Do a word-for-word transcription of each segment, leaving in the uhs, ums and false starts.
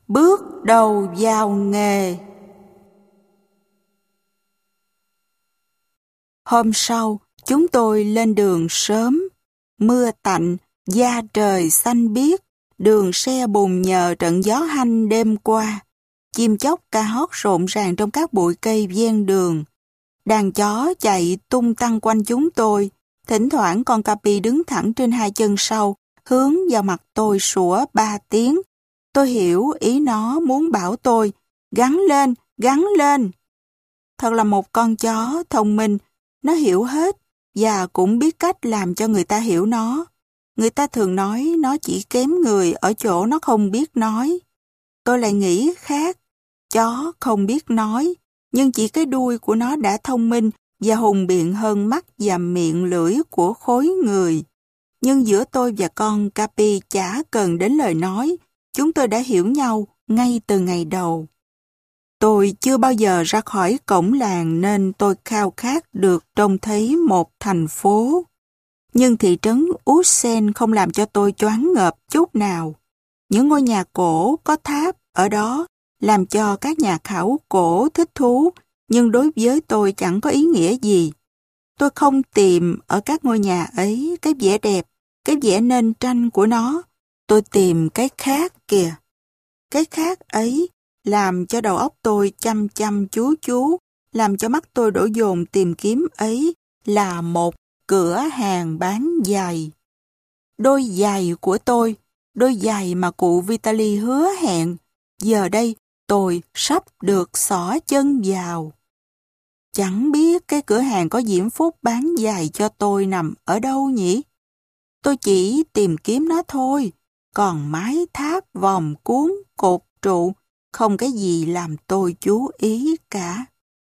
Bước đầu vào nghề. Hôm sau, chúng tôi lên đường sớm. Mưa tạnh, da trời xanh biếc, đường xe bùn nhờ trận gió hanh đêm qua. Chim chóc ca hót rộn ràng trong các bụi cây ven đường. Đàn chó chạy tung tăng quanh chúng tôi. Thỉnh thoảng con Capi đứng thẳng trên hai chân sau, hướng vào mặt tôi sủa ba tiếng. Tôi hiểu ý nó muốn bảo tôi, gắng lên, gắng lên. Thật là một con chó thông minh, nó hiểu hết và cũng biết cách làm cho người ta hiểu nó. Người ta thường nói nó chỉ kém người ở chỗ nó không biết nói. Tôi lại nghĩ khác, chó không biết nói, nhưng chỉ cái đuôi của nó đã thông minh và hùng biện hơn mắt và miệng lưỡi của khối người. Nhưng giữa tôi và con Capi chả cần đến lời nói, chúng tôi đã hiểu nhau ngay từ ngày đầu. Tôi chưa bao giờ ra khỏi cổng làng nên tôi khao khát được trông thấy một thành phố. Nhưng thị trấn Usen không làm cho tôi choáng ngợp chút nào. Những ngôi nhà cổ có tháp ở đó làm cho các nhà khảo cổ thích thú, nhưng đối với tôi chẳng có ý nghĩa gì. Tôi không tìm ở các ngôi nhà ấy cái vẻ đẹp, cái vẻ nên tranh của nó. Tôi tìm cái khác kìa. Cái khác ấy làm cho đầu óc tôi chăm chăm chú chú, làm cho mắt tôi đổ dồn tìm kiếm ấy là một cửa hàng bán giày. Đôi giày của tôi, đôi giày mà cụ Vitaly hứa hẹn, giờ đây tôi sắp được xỏ chân vào. Chẳng biết cái cửa hàng có diễm phúc bán giày cho tôi nằm ở đâu nhỉ? Tôi chỉ tìm kiếm nó thôi, còn mái tháp, vòng cuốn, cột trụ, không cái gì làm tôi chú ý cả.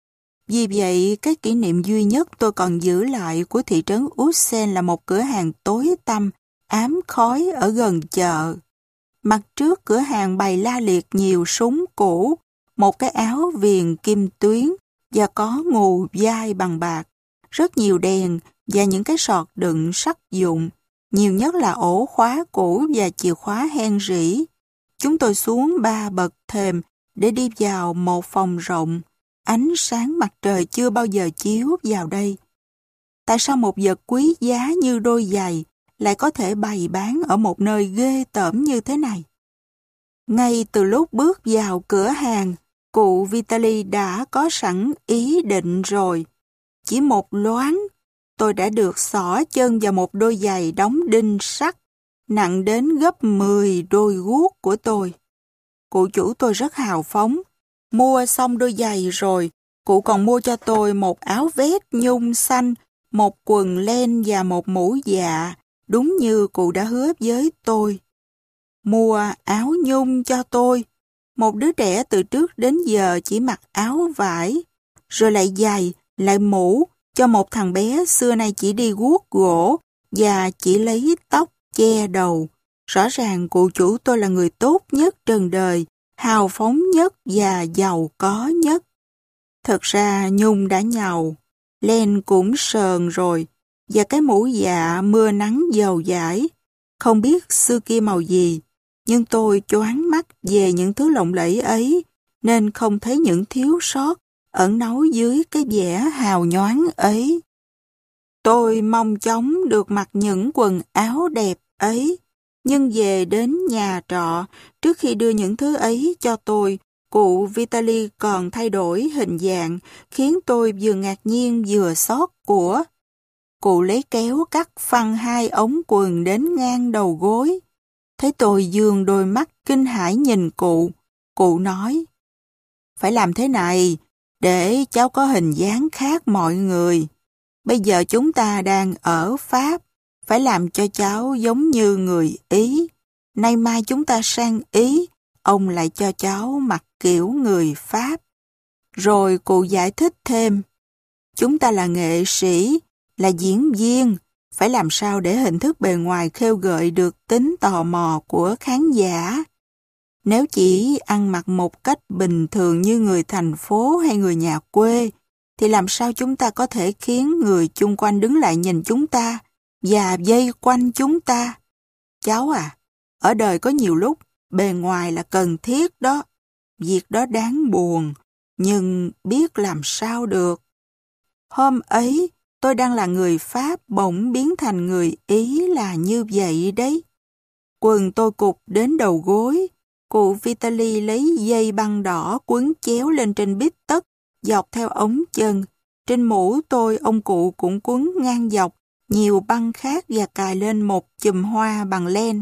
Vì vậy, cái kỷ niệm duy nhất tôi còn giữ lại của thị trấn Usen là một cửa hàng tối tăm, ám khói ở gần chợ. Mặt trước cửa hàng bày la liệt nhiều súng cũ, một cái áo viền kim tuyến và có ngù vai bằng bạc, rất nhiều đèn và những cái sọt đựng sắt dụng, nhiều nhất là ổ khóa cũ và chìa khóa hen rỉ. Chúng tôi xuống ba bậc thềm để đi vào một phòng rộng. Ánh sáng mặt trời chưa bao giờ chiếu vào đây. Tại sao một vật quý giá như đôi giày lại có thể bày bán ở một nơi ghê tởm như thế này? Ngay từ lúc bước vào cửa hàng, cụ Vitaly đã có sẵn ý định rồi. Chỉ một loáng, tôi đã được xỏ chân vào một đôi giày đóng đinh sắt, nặng đến gấp mười đôi guốc của tôi. Cụ chủ tôi rất hào phóng. Mua xong đôi giày rồi, cụ còn mua cho tôi một áo vest nhung xanh, một quần len và một mũ dạ, đúng như cụ đã hứa với tôi. Mua áo nhung cho tôi, một đứa trẻ từ trước đến giờ chỉ mặc áo vải, rồi lại giày, lại mũ, cho một thằng bé xưa nay chỉ đi guốc gỗ và chỉ lấy tóc che đầu. Rõ ràng cụ chủ tôi là người tốt nhất trần đời, hào phóng nhất và giàu có nhất. Thật ra nhung đã nhàu, len cũng sờn rồi, và cái mũ dạ mưa nắng dầu dãi, không biết xưa kia màu gì, nhưng tôi choáng mắt về những thứ lộng lẫy ấy, nên không thấy những thiếu sót ẩn náu dưới cái vẻ hào nhoáng ấy. Tôi mong chóng được mặc những quần áo đẹp ấy, nhưng về đến nhà trọ, trước khi đưa những thứ ấy cho tôi, cụ Vitaly còn thay đổi hình dạng, khiến tôi vừa ngạc nhiên vừa xót của. Cụ lấy kéo cắt phăng hai ống quần đến ngang đầu gối. Thấy tôi dương đôi mắt kinh hãi nhìn cụ, cụ nói, phải làm thế này, để cháu có hình dáng khác mọi người. Bây giờ chúng ta đang ở Pháp, phải làm cho cháu giống như người Ý. Nay mai chúng ta sang Ý, ông lại cho cháu mặc kiểu người Pháp. Rồi cụ giải thích thêm, chúng ta là nghệ sĩ, là diễn viên, phải làm sao để hình thức bề ngoài khêu gợi được tính tò mò của khán giả. Nếu chỉ ăn mặc một cách bình thường như người thành phố hay người nhà quê, thì làm sao chúng ta có thể khiến người chung quanh đứng lại nhìn chúng ta và vây quanh chúng ta? Cháu à, ở đời có nhiều lúc Bề ngoài là cần thiết đó. Việc đó đáng buồn, nhưng biết làm sao được. Hôm ấy, tôi đang là người Pháp bỗng biến thành người Ý là như vậy đấy. Quần tôi cụt đến đầu gối. Cụ Vitaly lấy dây băng đỏ quấn chéo lên trên bít tất, dọc theo ống chân. Trên mũ tôi, ông cụ cũng quấn ngang dọc, nhiều băng khác và cài lên một chùm hoa bằng len.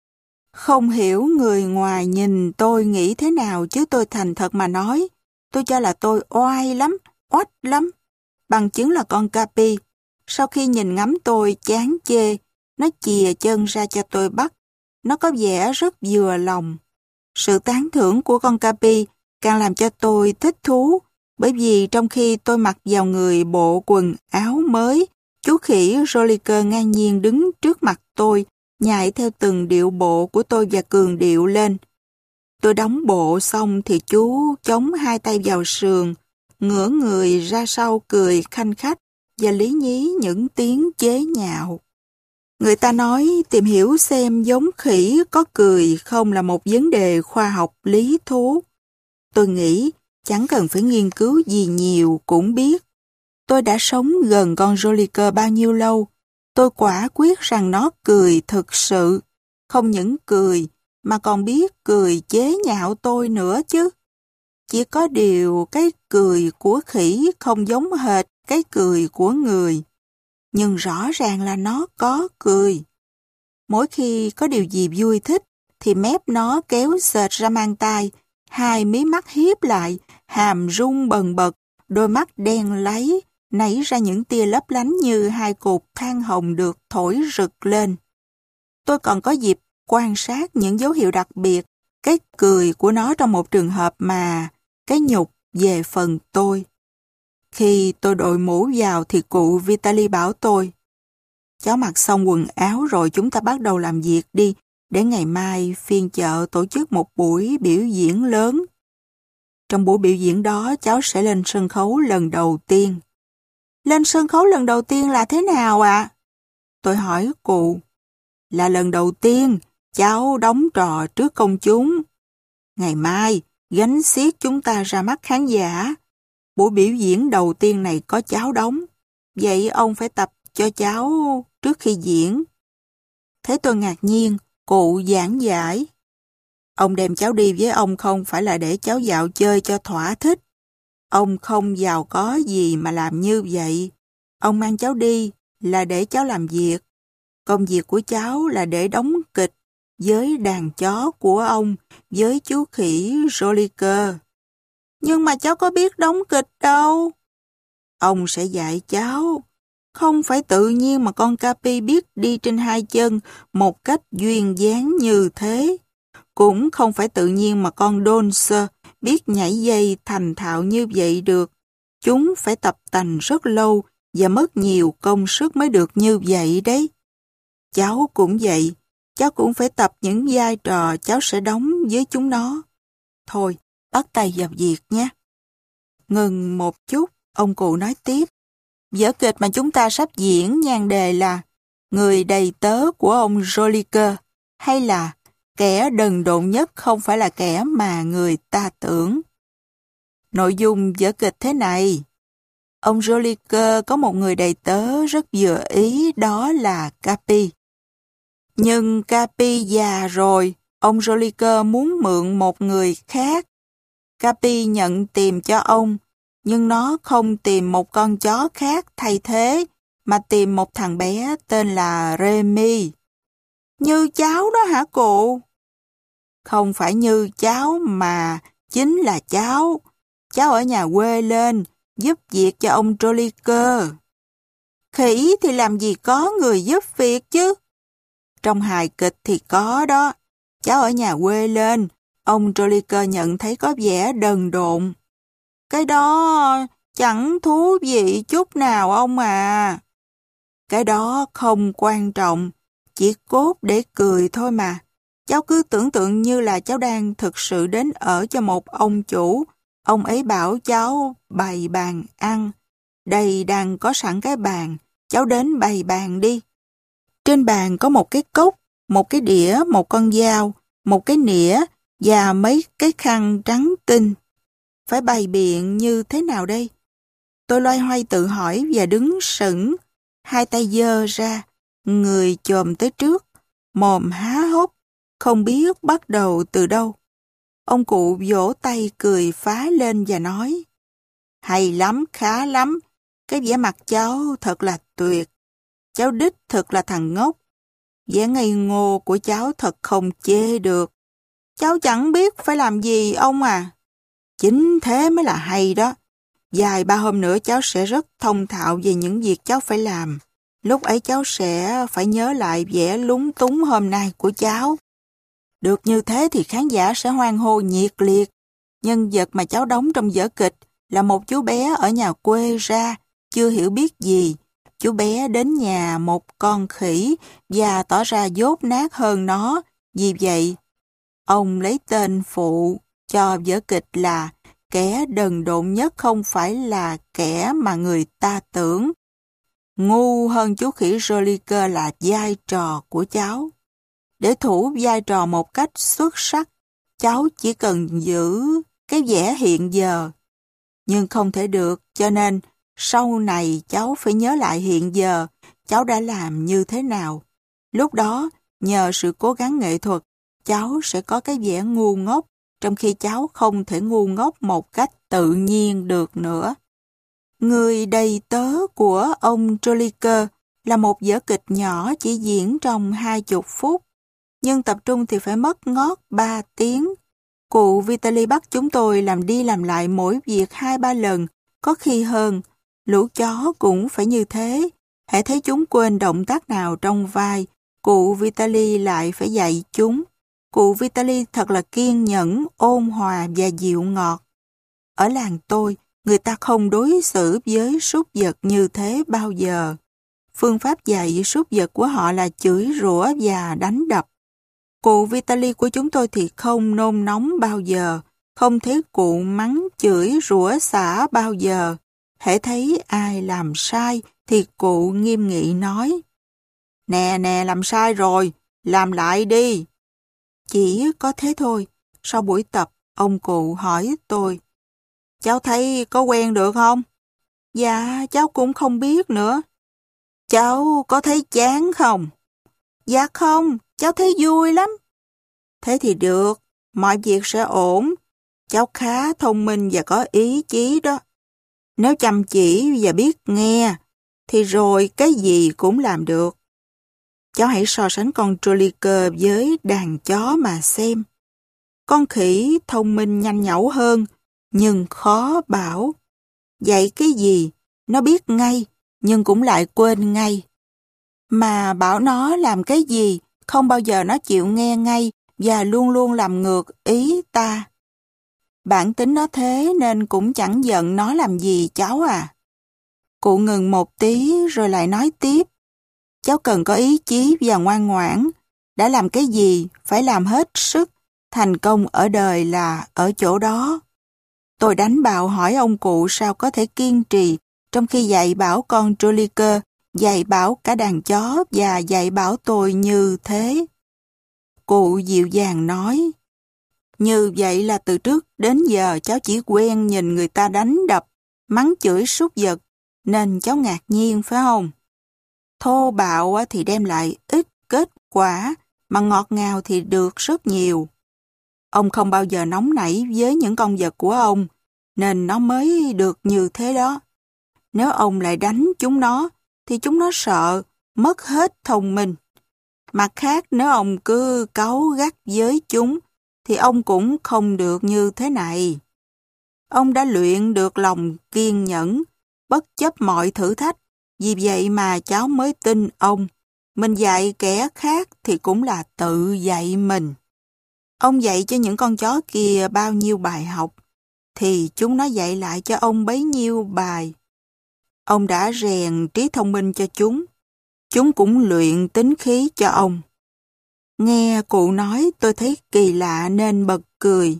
Không hiểu người ngoài nhìn tôi nghĩ thế nào chứ tôi thành thật mà nói. Tôi cho là tôi oai lắm, oách lắm. Bằng chứng là con Capi. Sau khi nhìn ngắm tôi chán chê, nó chìa chân ra cho tôi bắt. Nó có vẻ rất vừa lòng. Sự tán thưởng của con Capi càng làm cho tôi thích thú, bởi vì trong khi tôi mặc vào người bộ quần áo mới, chú khỉ Rolliker ngang nhiên đứng trước mặt tôi, nhại theo từng điệu bộ của tôi và cường điệu lên. Tôi đóng bộ xong thì chú chống hai tay vào sườn, ngửa người ra sau cười khanh khách và lý nhí những tiếng chế nhạo. Người ta nói tìm hiểu xem giống khỉ có cười không là một vấn đề khoa học lý thú. Tôi nghĩ chẳng cần phải nghiên cứu gì nhiều cũng biết. Tôi đã sống gần con Rolliker bao nhiêu lâu, tôi quả quyết rằng nó cười thực sự. Không những cười, mà còn biết cười chế nhạo tôi nữa chứ. Chỉ có điều cái cười của khỉ không giống hệt cái cười của người. Nhưng rõ ràng là nó có cười. Mỗi khi có điều gì vui thích, thì mép nó kéo xệt ra mang tai, hai mí mắt hiếp lại, hàm rung bần bật, đôi mắt đen láy, nảy ra những tia lấp lánh như hai cột than hồng được thổi rực lên. Tôi còn có dịp quan sát những dấu hiệu đặc biệt, cái cười của nó trong một trường hợp mà cái nhục về phần tôi. Khi tôi đội mũ vào thì cụ Vitaly bảo tôi, cháu mặc xong quần áo rồi chúng ta bắt đầu làm việc đi, để ngày mai phiên chợ tổ chức một buổi biểu diễn lớn. Trong buổi biểu diễn đó cháu sẽ lên sân khấu lần đầu tiên. Lên sân khấu lần đầu tiên là thế nào ạ? À? Tôi hỏi cụ. Là lần đầu tiên cháu đóng trò trước công chúng. Ngày mai gánh xiếc chúng ta ra mắt khán giả. Buổi biểu diễn đầu tiên này có cháu đóng. Vậy ông phải tập cho cháu trước khi diễn. Thế tôi ngạc nhiên, cụ giảng giải. Ông đem cháu đi với ông không phải là để cháu dạo chơi cho thỏa thích. Ông không giàu có gì mà làm như vậy. Ông mang cháu đi là để cháu làm việc. Công việc của cháu là để đóng kịch với đàn chó của ông, với chú khỉ Rolliker. Nhưng mà cháu có biết đóng kịch đâu. Ông sẽ dạy cháu. Không phải tự nhiên mà con Capi biết đi trên hai chân một cách duyên dáng như thế. Cũng không phải tự nhiên mà con Donser biết nhảy dây thành thạo như vậy được. Chúng phải tập tành rất lâu và mất nhiều công sức mới được như vậy đấy. Cháu cũng vậy, cháu cũng phải tập những vai trò cháu sẽ đóng với chúng nó. Thôi, bắt tay vào việc nhé. Ngừng một chút, ông cụ nói tiếp. Vở kịch mà chúng ta sắp diễn nhan đề là Người đầy tớ của ông Rolliker, hay là kẻ đần độn nhất không phải là kẻ mà người ta tưởng. Nội dung vở kịch thế này. Ông Rolliker có một người đầy tớ rất vừa ý, đó là Capi. Nhưng Capi già rồi, ông Rolliker muốn mượn một người khác. Capi nhận tìm cho ông, nhưng nó không tìm một con chó khác thay thế, mà tìm một thằng bé tên là Remy. Như cháu đó hả cụ? Không phải như cháu mà chính là cháu. Cháu ở nhà quê lên, giúp việc cho ông Rolliker. Khỉ thì làm gì có người giúp việc chứ? Trong hài kịch thì có đó. Cháu ở nhà quê lên, ông Rolliker nhận thấy có vẻ đần độn. Cái đó chẳng thú vị chút nào ông à. Cái đó không quan trọng, chỉ cốt để cười thôi mà. Cháu cứ tưởng tượng như là cháu đang thực sự đến ở cho một ông chủ. Ông ấy bảo cháu bày bàn ăn. Đây đang có sẵn cái bàn, cháu đến bày bàn đi. Trên bàn có một cái cốc, một cái đĩa, một con dao, một cái nĩa và mấy cái khăn trắng tinh. Phải bày biện như thế nào đây? Tôi loay hoay tự hỏi và đứng sững, hai tay giơ ra, người chồm tới trước, mồm há hốc, không biết bắt đầu từ đâu. Ông cụ vỗ tay cười phá lên và nói, hay lắm, khá lắm, cái vẻ mặt cháu thật là tuyệt. Cháu đích thật là thằng ngốc. Vẻ ngây ngô của cháu thật không chê được. Cháu chẳng biết phải làm gì ông à. Chính thế mới là hay đó. Vài ba hôm nữa cháu sẽ rất thông thạo về những việc cháu phải làm. Lúc ấy cháu sẽ phải nhớ lại vẻ lúng túng hôm nay của cháu. Được như thế thì khán giả sẽ hoan hô nhiệt liệt. Nhân vật mà cháu đóng trong vở kịch là một chú bé ở nhà quê ra, chưa hiểu biết gì. Chú bé đến nhà một con khỉ và tỏ ra dốt nát hơn nó. Vì vậy, ông lấy tên phụ cho vở kịch là kẻ đần độn nhất không phải là kẻ mà người ta tưởng. Ngu hơn chú khỉ Rolliker là vai trò của cháu. Để thủ vai trò một cách xuất sắc, cháu chỉ cần giữ cái vẻ hiện giờ. Nhưng không thể được, cho nên sau này cháu phải nhớ lại hiện giờ cháu đã làm như thế nào. Lúc đó, nhờ sự cố gắng nghệ thuật, cháu sẽ có cái vẻ ngu ngốc, trong khi cháu không thể ngu ngốc một cách tự nhiên được nữa. Người đầy tớ của ông Joliker là một vở kịch nhỏ chỉ diễn trong hai chục phút, nhưng tập trung thì phải mất ngót ba tiếng. Cụ Vitaly bắt chúng tôi làm đi làm lại mỗi việc hai ba lần, có khi hơn. Lũ chó cũng phải như thế. Hễ thấy chúng quên động tác nào trong vai, cụ Vitaly lại phải dạy chúng. Cụ Vitaly thật là kiên nhẫn, ôn hòa và dịu ngọt. Ở làng tôi, người ta không đối xử với súc vật như thế bao giờ. Phương pháp dạy súc vật của họ là chửi rủa và đánh đập. Cụ Vitaly của chúng tôi thì không nôn nóng bao giờ, không thấy cụ mắng chửi rủa xả bao giờ. Hễ thấy ai làm sai thì cụ nghiêm nghị nói, nè nè làm sai rồi, làm lại đi. Chỉ có thế thôi. Sau buổi tập, ông cụ hỏi tôi, cháu thấy có quen được không? Dạ, cháu cũng không biết nữa. Cháu có thấy chán không? Dạ không, cháu thấy vui lắm. Thế thì được, mọi việc sẽ ổn. Cháu khá thông minh và có ý chí đó. Nếu chăm chỉ và biết nghe, thì rồi cái gì cũng làm được. Cháu hãy so sánh con Joliker với đàn chó mà xem. Con khỉ thông minh nhanh nhảu hơn, nhưng khó bảo. Dạy cái gì, nó biết ngay, nhưng cũng lại quên ngay. Mà bảo nó làm cái gì, không bao giờ nó chịu nghe ngay và luôn luôn làm ngược ý ta. Bản tính nó thế nên cũng chẳng giận nó làm gì cháu à. Cụ ngừng một tí rồi lại nói tiếp. Cháu cần có ý chí và ngoan ngoãn. Đã làm cái gì, phải làm hết sức. Thành công ở đời là ở chỗ đó. Tôi đánh bạo hỏi ông cụ sao có thể kiên trì trong khi dạy bảo con Joliker, dạy bảo cả đàn chó và dạy bảo tôi như thế. Cụ dịu dàng nói, như vậy là từ trước đến giờ cháu chỉ quen nhìn người ta đánh đập, mắng chửi súc vật, nên cháu ngạc nhiên phải không? Thô bạo thì đem lại ít kết quả, mà ngọt ngào thì được rất nhiều. Ông không bao giờ nóng nảy với những con vật của ông, nên nó mới được như thế đó. Nếu ông lại đánh chúng nó, thì chúng nó sợ, mất hết thông minh. Mặt khác, nếu ông cứ cáu gắt với chúng, thì ông cũng không được như thế này. Ông đã luyện được lòng kiên nhẫn, bất chấp mọi thử thách, vì vậy mà cháu mới tin ông. Mình dạy kẻ khác thì cũng là tự dạy mình. Ông dạy cho những con chó kia bao nhiêu bài học, thì chúng nó dạy lại cho ông bấy nhiêu bài. Ông đã rèn trí thông minh cho chúng, chúng cũng luyện tính khí cho ông. Nghe cụ nói tôi thấy kỳ lạ nên bật cười.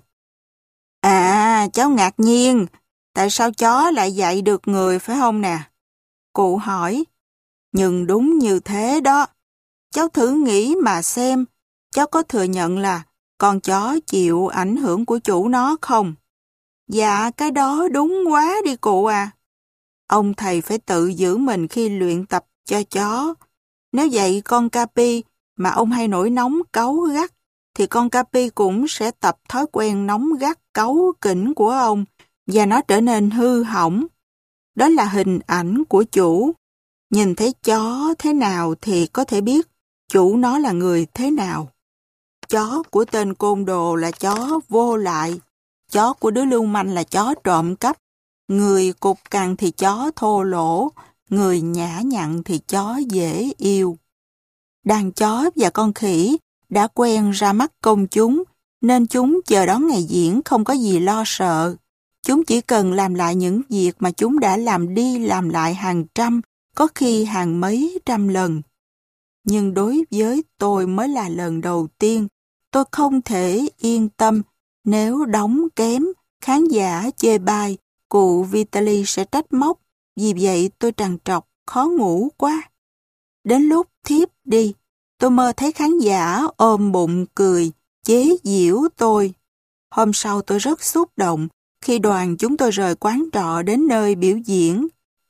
À, cháu ngạc nhiên, tại sao chó lại dạy được người phải không nè? Cụ hỏi, nhưng đúng như thế đó. Cháu thử nghĩ mà xem, cháu có thừa nhận là con chó chịu ảnh hưởng của chủ nó không? Dạ, cái đó đúng quá đi cụ à. Ông thầy phải tự giữ mình khi luyện tập cho chó. Nếu vậy con Capi mà ông hay nổi nóng cáu gắt, thì con Capi cũng sẽ tập thói quen nóng gắt cáu kỉnh của ông và nó trở nên hư hỏng. Đó là hình ảnh của chủ. Nhìn thấy chó thế nào thì có thể biết chủ nó là người thế nào. Chó của tên côn đồ là chó vô lại. Chó của đứa lưu manh là chó trộm cắp. Người cục cằn thì chó thô lỗ. Người nhã nhặn thì chó dễ yêu. Đàn chó và con khỉ đã quen ra mắt công chúng, nên chúng chờ đón ngày diễn không có gì lo sợ. Chúng chỉ cần làm lại những việc mà chúng đã làm đi làm lại hàng trăm, có khi hàng mấy trăm lần. Nhưng đối với tôi mới là lần đầu tiên, tôi không thể yên tâm nếu đóng kém, khán giả chê bai, cụ Vitaly sẽ trách móc, vì vậy tôi trằn trọc, khó ngủ quá. Đến lúc thiếp đi, tôi mơ thấy khán giả ôm bụng cười, chế giễu tôi. Hôm sau tôi rất xúc động khi đoàn chúng tôi rời quán trọ đến nơi biểu diễn.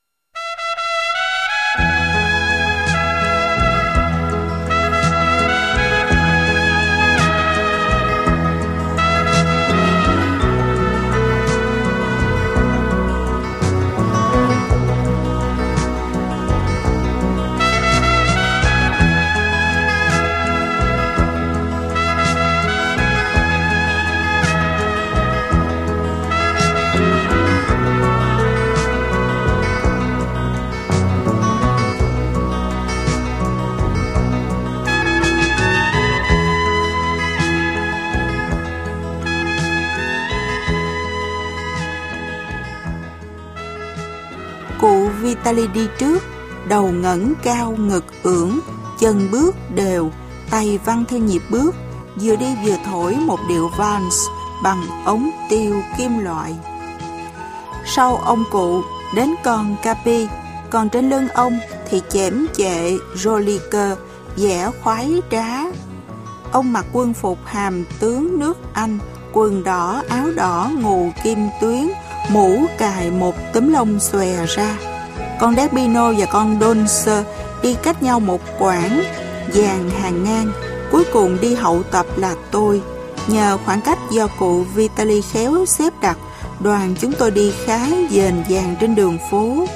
Cụ Vitaly đi trước, đầu ngẩng cao ngực ưỡn, chân bước đều, tay văng theo nhịp bước, vừa đi vừa thổi một điệu vals bằng ống tiêu kim loại. Sau ông cụ đến con Capi, còn trên lưng ông thì chễm chệ Roliker vẻ khoái trá. Ông mặc quân phục hàm tướng nước Anh, quần đỏ áo đỏ ngù kim tuyến, mũ cài một túm lông xòe ra. Con Derbino và con Dolce đi cách nhau một quãng, dàn hàng ngang. Cuối cùng đi hậu tập là tôi. Nhờ khoảng cách do cụ Vitaly khéo xếp đặt, đoàn chúng tôi đi khá dền dàng trên đường phố.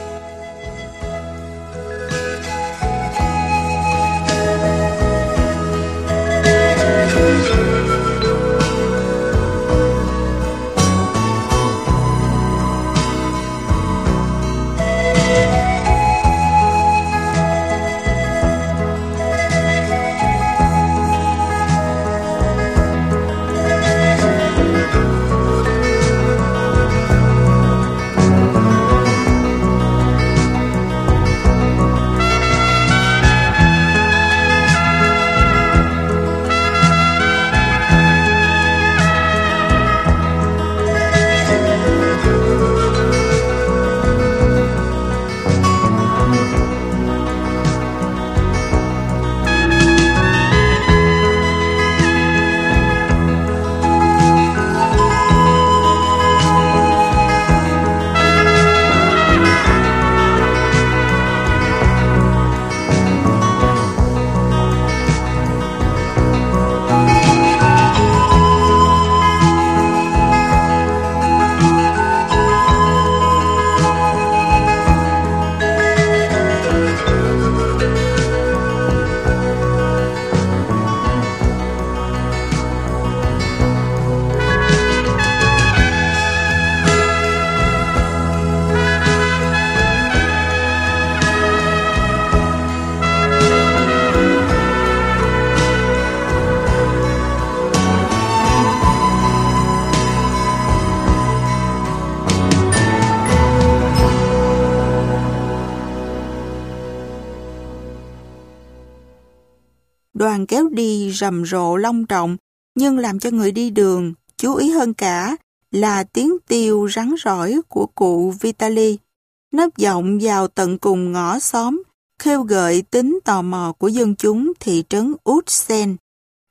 Đoàn kéo đi rầm rộ long trọng, nhưng làm cho người đi đường chú ý hơn cả là tiếng tiêu rắn rỏi của cụ Vitaly. Nó vọng vào tận cùng ngõ xóm, khêu gợi tính tò mò của dân chúng thị trấn Utsen.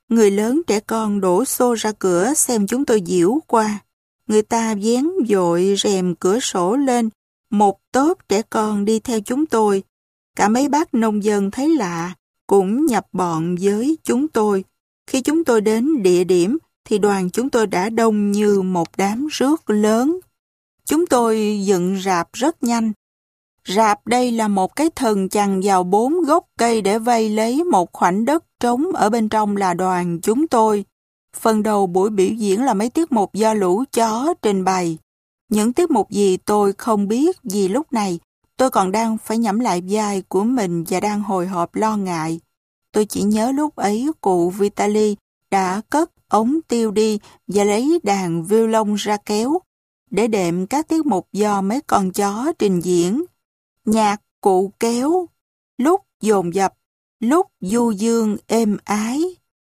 Người lớn trẻ con đổ xô ra cửa xem chúng tôi giễu qua. Người ta vén vội rèm cửa sổ lên, một tốp trẻ con đi theo chúng tôi. Cả mấy bác nông dân thấy lạ, cũng nhập bọn với chúng tôi. Khi chúng tôi đến địa điểm, thì đoàn chúng tôi đã đông như một đám rước lớn. Chúng tôi dựng rạp rất nhanh. Rạp đây là một cái thần chằng vào bốn gốc cây để vây lấy một khoảnh đất trống, ở bên trong là đoàn chúng tôi. Phần đầu buổi biểu diễn là mấy tiết mục do lũ chó trình bày. Những tiết mục gì tôi không biết, vì lúc này tôi còn đang phải nhẩm lại vai của mình và đang hồi hộp lo ngại. Tôi chỉ nhớ lúc ấy cụ Vitaly đã cất ống tiêu đi và lấy đàn violon ra kéo để đệm các tiết mục do mấy con chó trình diễn. Nhạc cụ kéo, lúc dồn dập, lúc du dương êm ái.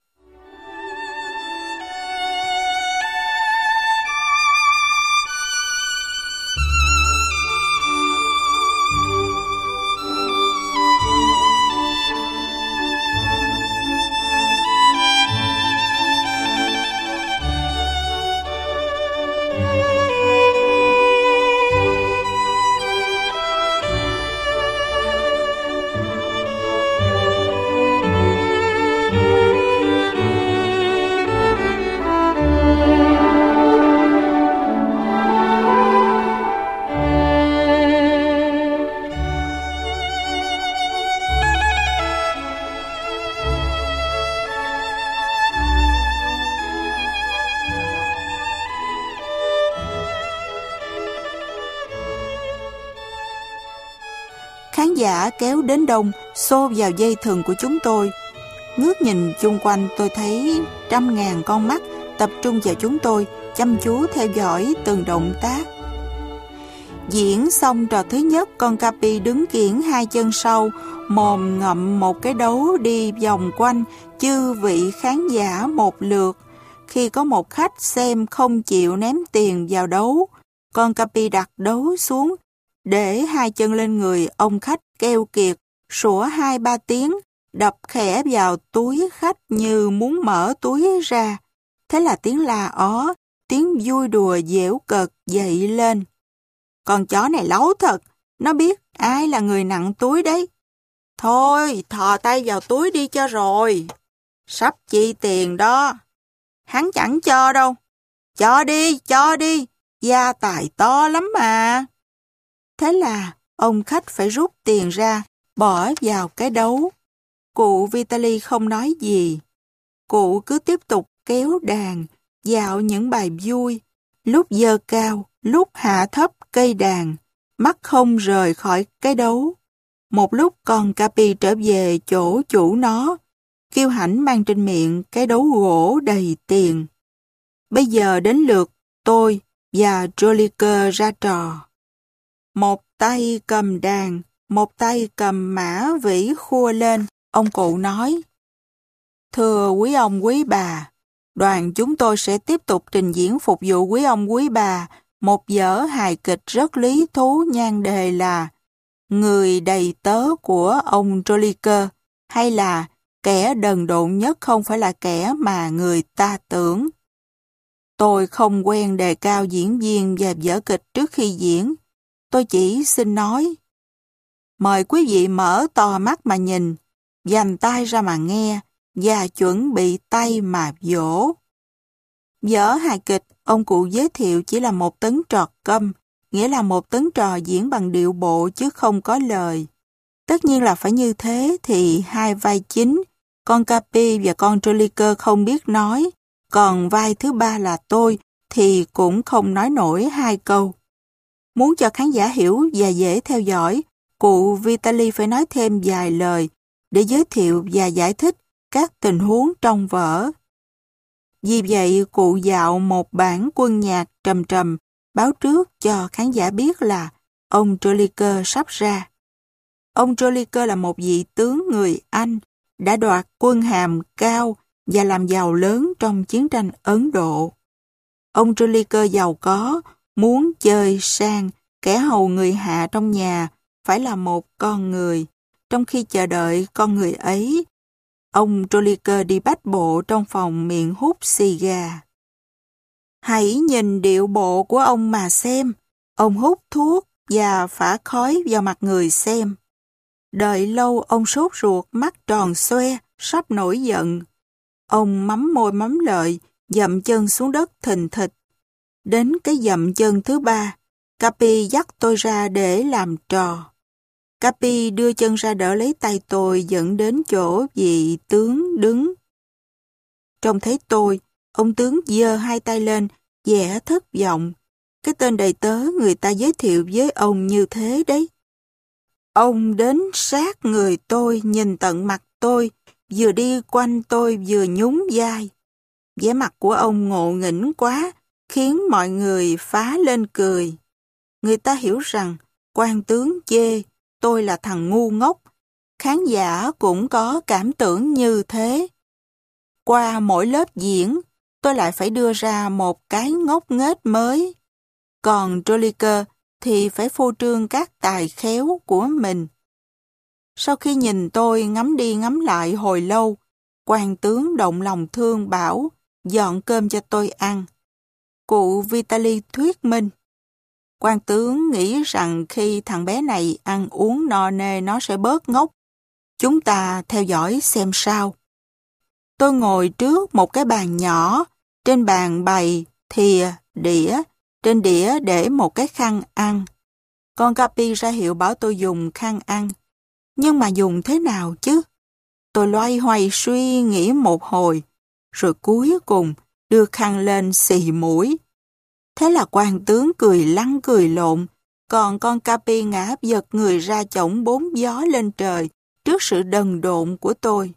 Khán giả kéo đến đông, xô vào dây thừng của chúng tôi. Ngước nhìn chung quanh, tôi thấy trăm ngàn con mắt tập trung vào chúng tôi, chăm chú theo dõi từng động tác. Diễn xong trò thứ nhất, con Capi đứng kiễng hai chân sau, mồm ngậm một cái đấu đi vòng quanh chư vị khán giả một lượt. Khi có một khách xem không chịu ném tiền vào đấu, con Capi đặt đấu xuống, để hai chân lên người ông khách keo kiệt, sủa hai ba tiếng, đập khẽ vào túi khách như muốn mở túi ra. Thế là tiếng la ó, tiếng vui đùa giễu cợt dậy lên. Con chó này lấu thật, nó biết ai là người nặng túi đấy. Thôi, thò tay vào túi đi cho rồi. Sắp chi tiền đó. Hắn chẳng cho đâu. Cho đi, cho đi, gia tài to lắm mà. Thế là ông khách phải rút tiền ra, bỏ vào cái đấu. Cụ Vitaly không nói gì. Cụ cứ tiếp tục kéo đàn, dạo những bài vui, lúc giơ cao, lúc hạ thấp cây đàn, mắt không rời khỏi cái đấu. Một lúc con Capi trở về chỗ chủ nó, kiêu hãnh mang trên miệng cái đấu gỗ đầy tiền. Bây giờ đến lượt tôi và Jolicoeur ra trò. Một tay cầm đàn, một tay cầm mã vĩ khua lên, ông cụ nói: Thưa quý ông quý bà, đoàn chúng tôi sẽ tiếp tục trình diễn phục vụ quý ông quý bà một vở hài kịch rất lý thú, nhan đề là Người đầy tớ của ông Jolicoeur, hay là kẻ đần độn nhất không phải là kẻ mà người ta tưởng. Tôi không quen đề cao diễn viên và vở kịch trước khi diễn. Tôi chỉ xin nói, mời quý vị mở to mắt mà nhìn, dành tai ra mà nghe, và chuẩn bị tay mà vỗ. Vở hài kịch, ông cụ giới thiệu chỉ là một tấn trọt câm, nghĩa là một tấn trò diễn bằng điệu bộ chứ không có lời. Tất nhiên là phải như thế thì hai vai chính, con Capi và con Jolicoeur không biết nói, còn vai thứ ba là tôi thì cũng không nói nổi hai câu. Muốn cho khán giả hiểu và dễ theo dõi, cụ Vitaly phải nói thêm vài lời để giới thiệu và giải thích các tình huống trong vở. Vì vậy, cụ dạo một bản quân nhạc trầm trầm, báo trước cho khán giả biết là ông Jolicoeur sắp ra. Ông Jolicoeur là một vị tướng người Anh, đã đoạt quân hàm cao và làm giàu lớn trong chiến tranh Ấn Độ. Ông Jolicoeur giàu có, muốn chơi sang, kẻ hầu người hạ trong nhà phải là một con người. Trong khi chờ đợi con người ấy, Ông Troliker đi bách bộ trong phòng miệng hút xì gà. Hãy nhìn điệu bộ của ông mà xem. Ông hút thuốc và phả khói vào mặt người xem. Đợi lâu ông sốt ruột, mắt tròn xoe, sắp nổi giận. Ông mắm môi mắm lợi, dậm chân xuống đất thình thịch. Đến cái dậm chân thứ ba, Capi dắt tôi ra để làm trò. Capi đưa chân ra đỡ lấy tay tôi dẫn đến chỗ vị tướng đứng. Trông thấy tôi, ông tướng giơ hai tay lên, vẻ thất vọng. Cái tên đầy tớ người ta giới thiệu với ông như thế đấy. Ông đến sát người tôi, nhìn tận mặt tôi, vừa đi quanh tôi vừa nhún vai. Vẻ mặt của ông ngộ nghĩnh quá, khiến mọi người phá lên cười. Người ta hiểu rằng, quan tướng chê, tôi là thằng ngu ngốc. Khán giả cũng có cảm tưởng như thế. Qua mỗi lớp diễn, tôi lại phải đưa ra một cái ngốc nghếch mới. Còn Troliker thì phải phô trương các tài khéo của mình. Sau khi nhìn tôi ngắm đi ngắm lại hồi lâu, quan tướng động lòng thương bảo dọn cơm cho tôi ăn. Cụ Vitali thuyết minh. Quan tướng nghĩ rằng khi thằng bé này ăn uống no nê nó sẽ bớt ngốc. Chúng ta theo dõi xem sao. Tôi ngồi trước một cái bàn nhỏ, trên bàn bày thìa, đĩa, trên đĩa để một cái khăn ăn. Con Capi ra hiệu bảo tôi dùng khăn ăn. Nhưng mà dùng thế nào chứ? Tôi loay hoay suy nghĩ một hồi, rồi cuối cùng đưa khăn lên xì mũi. Thế là quan tướng cười lăn cười lộn, còn con Capi ngã giật người ra chổng bốn gió lên trời trước sự đần độn của tôi.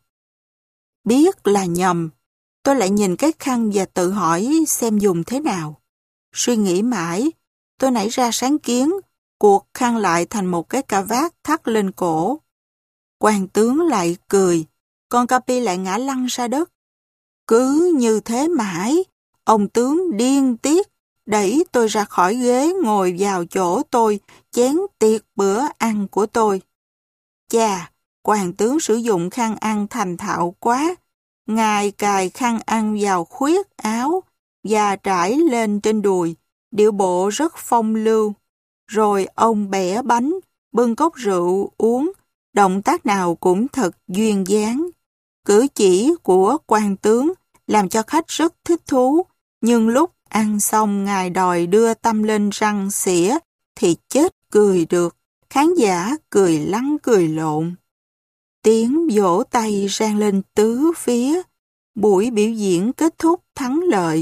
Biết là nhầm, tôi lại nhìn cái khăn và tự hỏi xem dùng thế nào. Suy nghĩ mãi, tôi nảy ra sáng kiến, cuộc khăn lại thành một cái cà vạt thắt lên cổ. Quan tướng lại cười, con Capi lại ngã lăn ra đất. Cứ như thế mãi, ông tướng điên tiết, đẩy tôi ra khỏi ghế ngồi vào chỗ tôi, chén tiệc bữa ăn của tôi. Chà, quan tướng sử dụng khăn ăn thành thạo quá. Ngài cài khăn ăn vào khuyết áo và trải lên trên đùi, điệu bộ rất phong lưu. Rồi ông bẻ bánh, bưng cốc rượu uống, động tác nào cũng thật duyên dáng. Cử chỉ của quan tướng làm cho khách rất thích thú, nhưng lúc ăn xong ngài đòi đưa tâm lên răng xỉa thì chết cười được, khán giả cười lăn cười lộn. Tiếng vỗ tay rang lên tứ phía, buổi biểu diễn kết thúc thắng lợi.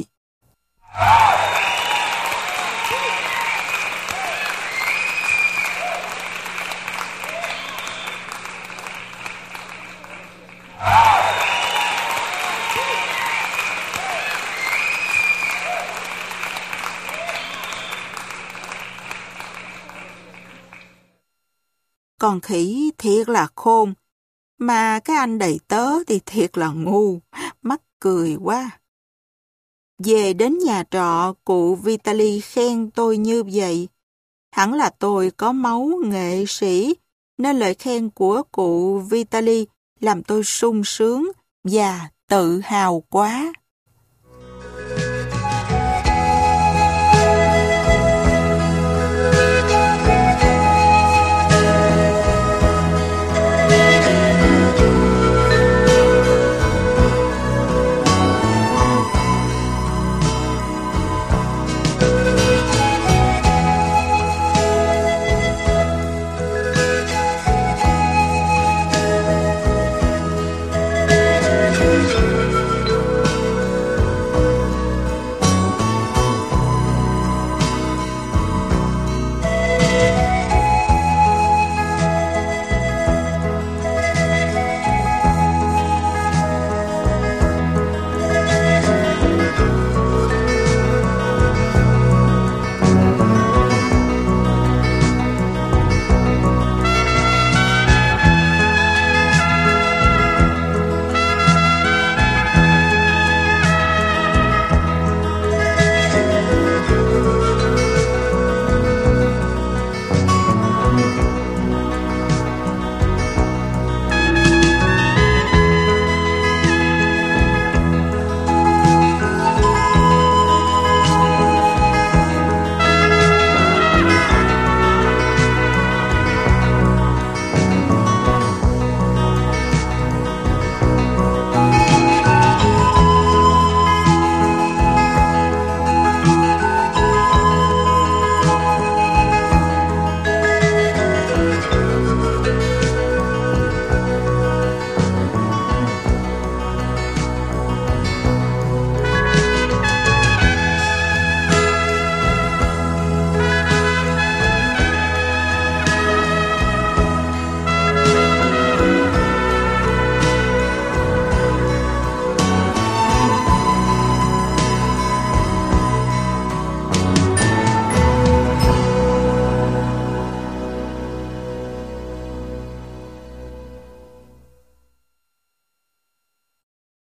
Con khỉ thiệt là khôn, mà cái anh đầy tớ thì thiệt là ngu, mắc cười quá. Về đến nhà trọ, cụ Vitali khen tôi như vậy. Hẳn là tôi có máu nghệ sĩ, nên lời khen của cụ Vitali làm tôi sung sướng và tự hào quá.